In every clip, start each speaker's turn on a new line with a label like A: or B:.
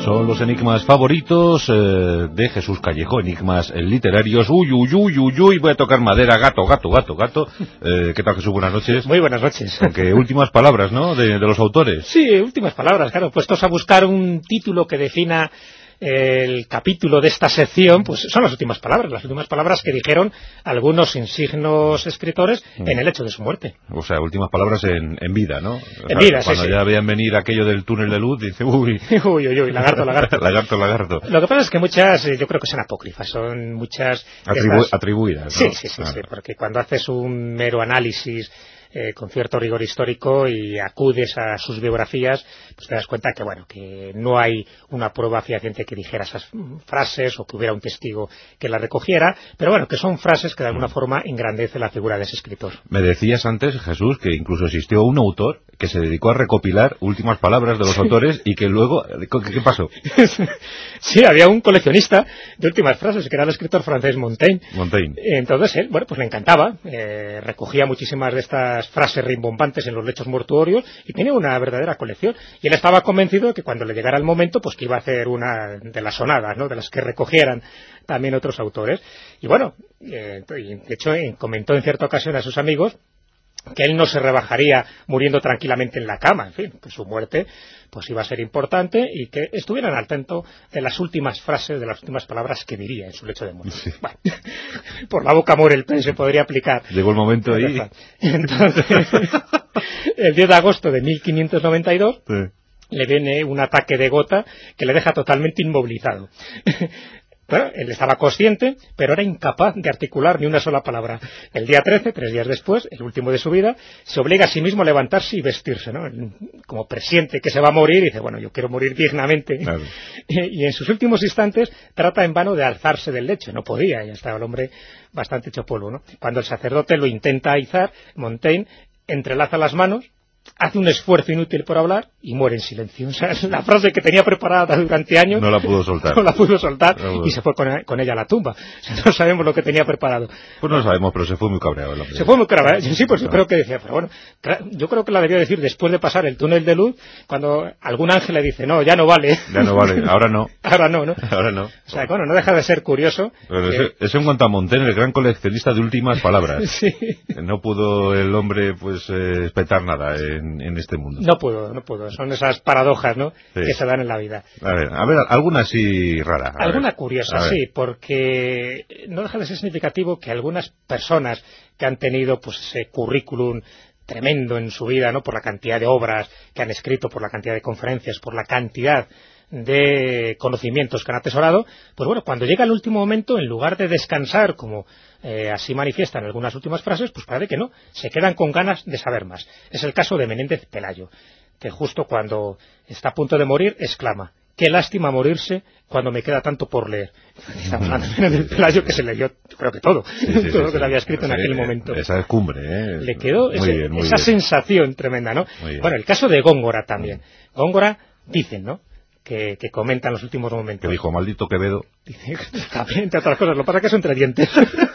A: Son los enigmas favoritos de Jesús Callejo, enigmas literarios. Uy, uy, uy, uy, uy, voy a tocar madera, gato, gato, gato, gato. ¿Qué tal, Jesús? Buenas noches.
B: Muy buenas noches.
A: Aunque últimas palabras, ¿no?, de los autores.
B: Sí, últimas palabras, claro. Puestos a buscar un título que defina el capítulo de esta sección, pues son las últimas palabras que dijeron algunos insignos escritores en el hecho de su muerte.
A: O sea, últimas palabras en vida, ¿no?
B: En vida, sí.
A: Cuando ya veían venir aquello del túnel de luz, dice, uy.
B: Uy, uy, uy, lagarto, lagarto.
A: Lagarto, lagarto.
B: Lo que pasa es que muchas, yo creo que son apócrifas, son muchas...
A: atribuidas, ¿no?
B: Sí, porque cuando haces un mero análisis con cierto rigor histórico y acudes a sus biografías, pues te das cuenta que, bueno, que no hay una prueba fehaciente que dijera esas frases o que hubiera un testigo que las recogiera, pero bueno, que son frases que de alguna forma engrandecen la figura de ese escritor.
A: Me decías antes, Jesús, que incluso existió un autor que se dedicó a recopilar últimas palabras de los autores y que luego... ¿Qué pasó?
B: Sí, había un coleccionista de últimas frases, que era el escritor francés Montaigne. Entonces él, bueno, pues le encantaba, recogía muchísimas de estas frases rimbombantes en los lechos mortuorios y tenía una verdadera colección. Y él estaba convencido de que cuando le llegara el momento, pues que iba a hacer una de las sonadas, ¿no?, de las que recogieran también otros autores. Y bueno, de hecho comentó en cierta ocasión a sus amigos que él no se rebajaría muriendo tranquilamente en la cama, en fin, que su muerte pues iba a ser importante y que estuvieran al tanto de las últimas frases, de las últimas palabras que diría en su lecho de muerte. Sí. Bueno, por la boca muere el pez, se podría aplicar.
A: Llegó el momento ahí.
B: Entonces, el 10 de agosto de 1592 sí, le viene un ataque de gota que le deja totalmente inmovilizado. Bueno, él estaba consciente, pero era incapaz de articular ni una sola palabra. El día 13, 3 días después, el último de su vida, se obliga a sí mismo a levantarse y vestirse, ¿no? Como presiente que se va a morir, y dice, bueno, yo quiero morir dignamente. Claro. Y en sus últimos instantes trata en vano de alzarse del lecho. No podía, ya estaba el hombre bastante hecho polvo, ¿no? Cuando el sacerdote lo intenta izar, Montaigne entrelaza las manos, hace un esfuerzo inútil por hablar y muere en silencio. O sea, la frase que tenía preparada durante años
A: no la pudo soltar.
B: No la pudo soltar y se fue con ella a la tumba. O sea, no sabemos lo que tenía preparado.
A: Pues no lo sabemos, pero se fue muy cabreado el hombre.
B: Se fue muy cabreado. Sí, pues yo creo que decía, pero bueno, yo creo que la debió decir después de pasar el túnel de luz, cuando algún ángel le dice, no, ya no vale.
A: Ya no vale, ahora no.
B: Ahora no, ¿no?
A: Ahora no.
B: O sea, bueno, no deja de ser curioso.
A: Pero eso en cuanto a Montaigne, el gran coleccionista de últimas palabras.
B: Sí.
A: No pudo el hombre, pues, espetar nada en este mundo.
B: No pudo. Son esas paradojas, ¿no?, sí, que se dan en la vida.
A: A ver, alguna así rara.
B: Alguna curiosa, sí, porque no deja de ser significativo que algunas personas que han tenido pues ese currículum tremendo en su vida, ¿no?, por la cantidad de obras que han escrito, por la cantidad de conferencias, por la cantidad de conocimientos que han atesorado, pues bueno, cuando llega el último momento, en lugar de descansar, como así manifiestan algunas últimas frases, pues parece que no, se quedan con ganas de saber más. Es el caso de Menéndez Pelayo, que justo cuando está a punto de morir, exclama, qué lástima morirse cuando me queda tanto por leer. Estamos hablando de Menéndez Pelayo, que se leyó, yo creo que todo, todo lo que se había escrito en aquel momento.
A: Esa es cumbre,
B: Le quedó esa sensación tremenda, ¿no? Bueno, el caso de Góngora también. Góngora, dicen, ¿no?, que comentan los últimos momentos.
A: Que dijo, maldito Quevedo.
B: También, entre otras cosas, lo que pasa es que son entre dientes.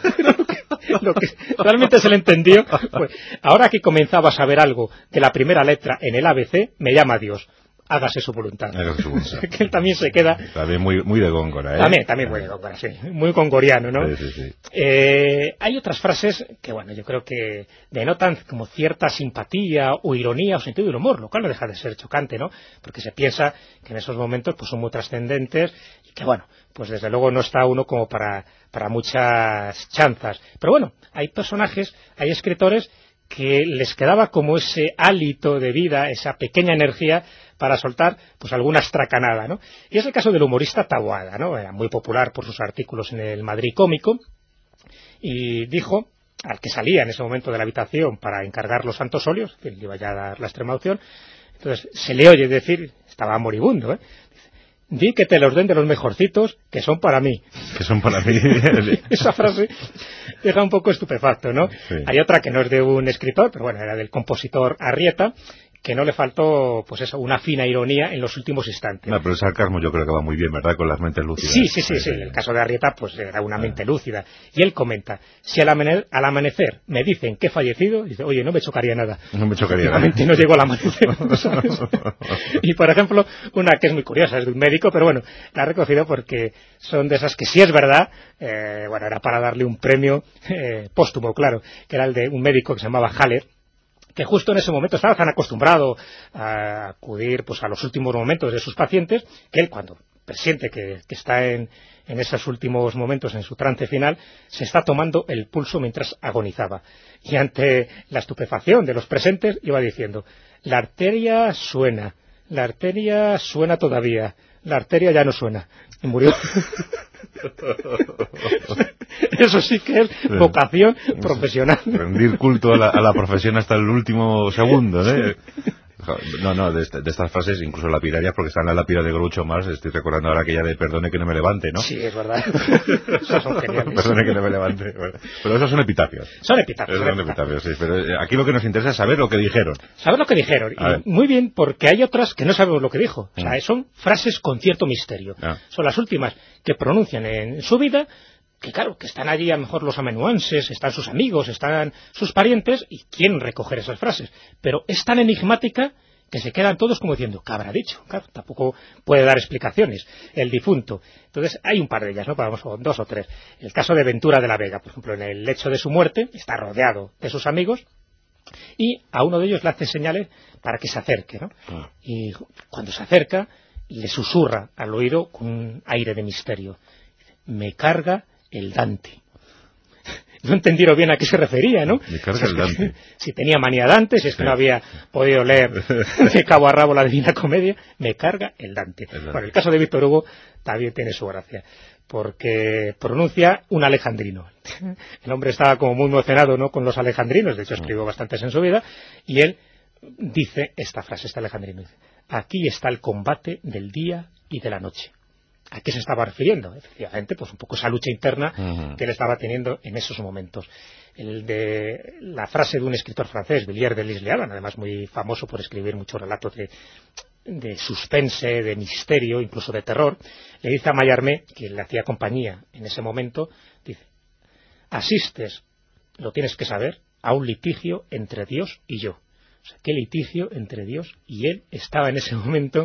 B: Lo que realmente se le entendió, pues, ahora que comenzaba a saber algo de la primera letra en el ABC, me llama Dios. Hágase su voluntad. Que él también se queda...
A: También muy de Góngora, ¿eh?
B: También muy de Góngora, sí. Muy gongoriano, ¿no?
A: Sí.
B: Hay otras frases que, bueno, yo creo que denotan como cierta simpatía o ironía o sentido del humor, lo cual no deja de ser chocante, ¿no? Porque se piensa que en esos momentos pues son muy trascendentes y que, bueno, pues desde luego no está uno como para muchas chanzas. Pero bueno, hay personajes, hay escritores que les quedaba como ese hálito de vida, esa pequeña energía para soltar pues alguna estracanada, ¿no? Y es el caso del humorista Taboada, ¿no? Era muy popular por sus artículos en el Madrid Cómico y dijo al que salía en ese momento de la habitación para encargar los santos óleos, que le iba ya a dar la extrema opción, entonces se le oye decir, estaba moribundo, di que te los den de los mejorcitos, que son para mí.
A: Que son para mí.
B: Esa frase deja un poco estupefacto, ¿no?
A: Sí.
B: Hay otra que no es de un escritor, pero bueno, era del compositor Arrieta, que no le faltó, pues eso, una fina ironía en los últimos instantes.
A: No, pero el sarcasmo yo creo que va muy bien, ¿verdad? Con las mentes lúcidas.
B: Sí. En el caso de Arrieta, pues era una mente lúcida. Y él comenta, si al amanecer me dicen que he fallecido, dice, oye, no me chocaría nada.
A: No me chocaría nada.
B: No llegó al amanecer, ¿sabes? Y, por ejemplo, una que es muy curiosa, es de un médico, pero bueno, la he recogido porque son de esas que sí es verdad, bueno, era para darle un premio póstumo, claro, que era el de un médico que se llamaba Haller, que justo en ese momento estaba tan acostumbrado a acudir pues a los últimos momentos de sus pacientes, que él cuando presiente que está en esos últimos momentos, en su trance final, se está tomando el pulso mientras agonizaba. Y ante la estupefacción de los presentes iba diciendo, la arteria suena todavía, la arteria ya no suena. Y murió. Eso sí que es vocación profesional.
A: Rendir culto a la profesión hasta el último segundo, ¿eh? No, de estas frases, incluso lapidarias, porque está en la lápida de Groucho Marx, estoy recordando ahora aquella de perdone que no me levante, ¿no?
B: Sí, es verdad. Esas son geniales.
A: Perdone que no me levante. Bueno, pero esos son epitafios.
B: Son epitafios,
A: sí. Pero aquí lo que nos interesa es saber lo que dijeron.
B: Saber lo que dijeron. Y muy bien, porque hay otras que no sabemos lo que dijo. O sea, son frases con cierto misterio. Son las últimas que pronuncian en su vida, que claro, que están allí a lo mejor los amanuenses, están sus amigos, están sus parientes y quieren recoger esas frases, pero es tan enigmática que se quedan todos como diciendo, ¿qué habrá dicho? Claro, tampoco puede dar explicaciones el difunto. Entonces hay un par de ellas, ¿no? Vamos con 2 o 3. El caso de Ventura de la Vega, por ejemplo, en el lecho de su muerte está rodeado de sus amigos y a uno de ellos le hace señales para que se acerque, ¿no? Y cuando se acerca le susurra al oído con un aire de misterio, me carga el Dante. No entendieron bien a qué se refería, ¿no?
A: Me carga el Dante.
B: Si tenía manía Dante, si es que no había podido leer de cabo a rabo la Divina Comedia, me carga el Dante. Bueno, el caso de Víctor Hugo también tiene su gracia, porque pronuncia un alejandrino. El hombre estaba como muy emocionado, ¿no?, con los alejandrinos, de hecho escribió bastantes en su vida, y él dice esta frase, este alejandrino, dice, aquí está el combate del día y de la noche. ¿A qué se estaba refiriendo? Efectivamente, pues un poco esa lucha interna que él estaba teniendo en esos momentos. La frase de un escritor francés, Villiers de L'Isle-Adam, además muy famoso por escribir muchos relatos de suspense, de misterio, incluso de terror, le dice a Mallarmé, quien le hacía compañía en ese momento, dice, asistes, lo tienes que saber, a un litigio entre Dios y yo. O sea, ¿qué litigio entre Dios y él estaba en ese momento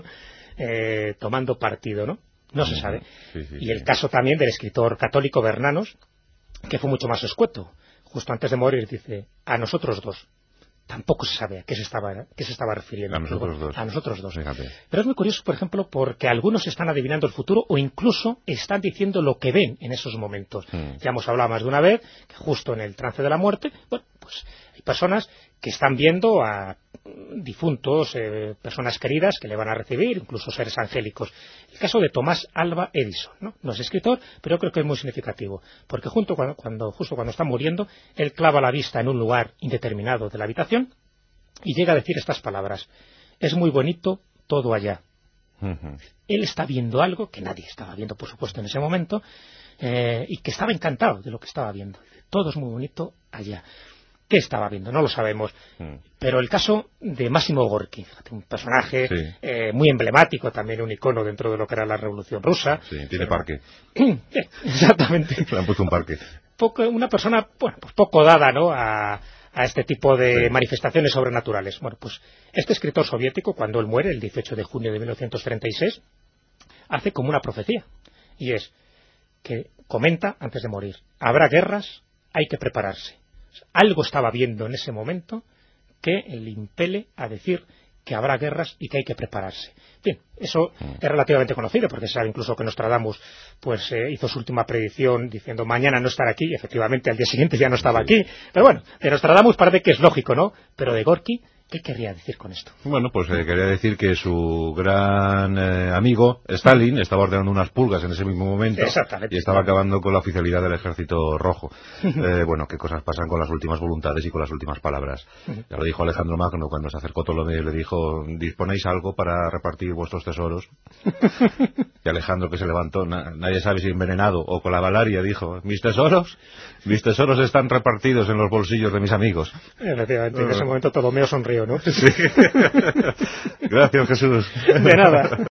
B: tomando partido, ¿no? No se sabe. Y el caso también del escritor católico Bernanos, que fue mucho más escueto. Justo antes de morir dice, a nosotros dos. Tampoco se sabe a qué se estaba refiriendo.
A: A nosotros dos.
B: A nosotros dos.
A: Fíjate.
B: Pero es muy curioso, por ejemplo, porque algunos están adivinando el futuro o incluso están diciendo lo que ven en esos momentos. Ya hemos hablado más de una vez que justo en el trance de la muerte, bueno, pues hay personas que están viendo a difuntos, personas queridas que le van a recibir, incluso seres angélicos. El caso de Tomás Alva Edison, ¿no? Es escritor, pero yo creo que es muy significativo, porque justo cuando está muriendo, él clava la vista en un lugar indeterminado de la habitación y llega a decir estas palabras, es muy bonito todo allá. Él está viendo algo que nadie estaba viendo, por supuesto, en ese momento, y que estaba encantado de lo que estaba viendo. Todo es muy bonito allá. ¿Qué estaba viendo? No lo sabemos. Pero el caso de Máximo Gorki, un personaje muy emblemático, también un icono dentro de lo que era la Revolución Rusa.
A: Sí, tiene parque.
B: Exactamente.
A: Le han puesto un parque.
B: Una persona, bueno, pues poco dada, ¿no?, a este tipo de manifestaciones sobrenaturales. Bueno, pues este escritor soviético, cuando él muere, el 18 de junio de 1936, hace como una profecía. Y es que comenta antes de morir, habrá guerras, hay que prepararse. Algo estaba viendo en ese momento que le impele a decir que habrá guerras y que hay que prepararse. Bien, eso es relativamente conocido, porque se sabe incluso que Nostradamus pues hizo su última predicción diciendo mañana no estará aquí, y efectivamente al día siguiente ya no estaba aquí. Pero bueno, de Nostradamus parece que es lógico, ¿no? Pero de Gorki, ¿qué querría decir con esto?
A: Bueno, pues quería decir que su gran amigo, Stalin, estaba ordenando unas pulgas en ese mismo momento y estaba acabando con la oficialidad del Ejército Rojo. Bueno, qué cosas pasan con las últimas voluntades y con las últimas palabras. Ya lo dijo Alejandro Magno cuando se acercó Ptolomeo y le dijo, ¿disponéis algo para repartir vuestros tesoros? Y Alejandro, que se levantó, nadie sabe si envenenado o con la malaria, dijo, mis tesoros están repartidos en los bolsillos de mis amigos.
B: Efectivamente, en ese momento Ptolomeo sonrió bombardeo, ¿no?
A: Sí. Gracias, Jesús.
B: De nada.